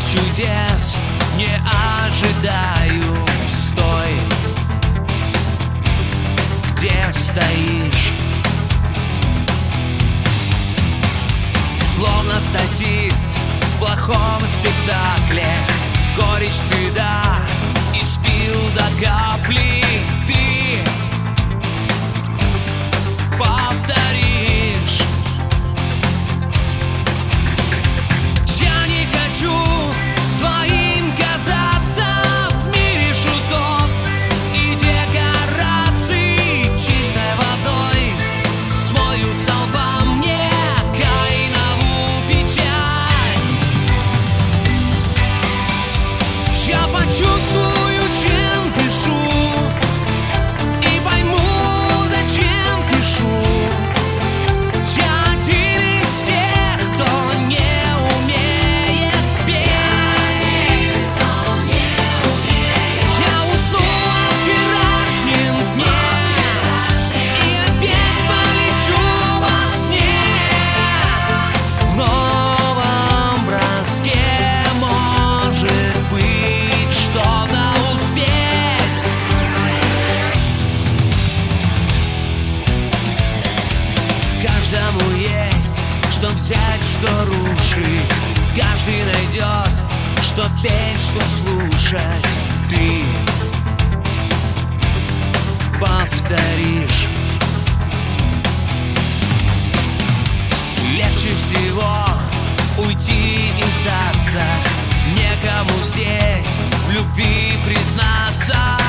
чудес не ожидаю. Стой, где стоишь, словно статист в плохом спектакле. Горечь стыда испил до капли. Ты повторишь. Я не хочу своим казаться в мире шутов и декораций. Чистой водой смоют со лба мне каинову печать. Я почувствую, чем дышу, и пойму, зачем пишу. Я один из тех, кто не умеет петь. Я усну о вчерашнем дне и опять полечу во сне. В новом броске может быть что-то успеть. Каждому есть что взять, что рушить. Каждый найдет, что петь, что слушать. Ты повторишь. Легче всего уйти и сдаться. Некому здесь в любви признаться.